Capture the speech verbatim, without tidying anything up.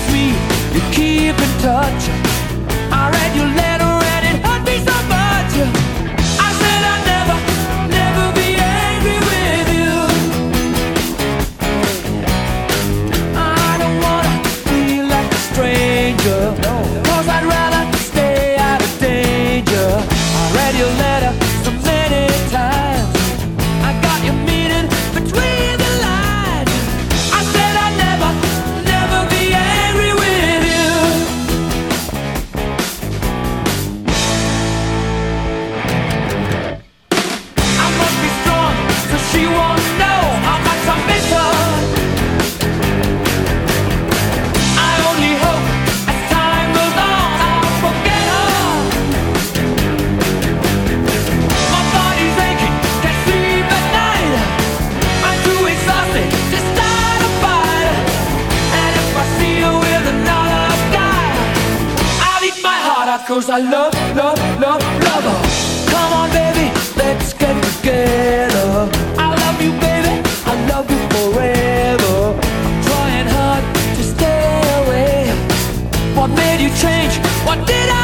sweet, you keep in touch. I read your letter and it hurt me so much. I said I'd never, never be angry with you. I don't wanna feel like a stranger, cause I'd rather stay out of danger. I read your letter so many times, I got your meaning between the lines. I said I'd never, never be angry with you. I must be strong so she won't know how much I miss her. I only hope as time goes on I'll forget her. My body's aching, can't sleep at night. I'm too exhausted to start a fight. And if I see her with another guy, I'll eat my heart out, cause I love, love, love, love her. Come on baby, let's get together. I love you baby, I love you forever. I'm trying hard to stay away. What made you change? What did I